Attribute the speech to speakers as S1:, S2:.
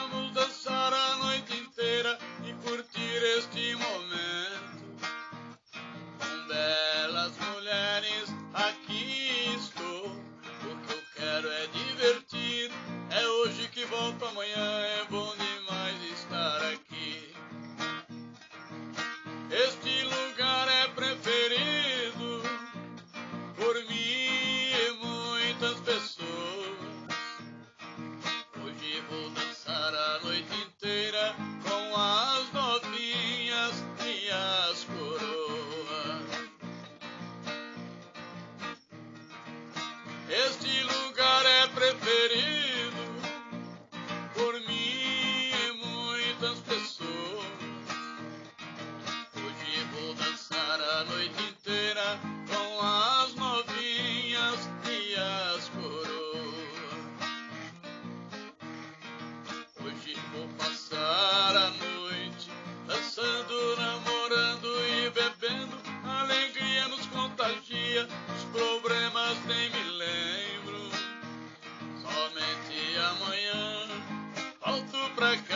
S1: vamos dançar a noite inteira e curtir este momento. Com belas mulheres aqui estou. O que eu quero é divertir. É hoje que volto amanhã, é bom demais estar aqui. Este lugar é preferido por mim e muitas pessoas. Hoje vou dançar a noite inteira com as novinhas e as coroas. Este lugar é preferido por mim e muitas pessoas. Hoje vou dançar a noite inteira com as novinhas e as coroas. Hoje vou passar a noite dançando, namorando e bebendo. A alegria nos contagia, os problemas nem me lembro. Somente amanhã volto pra cá.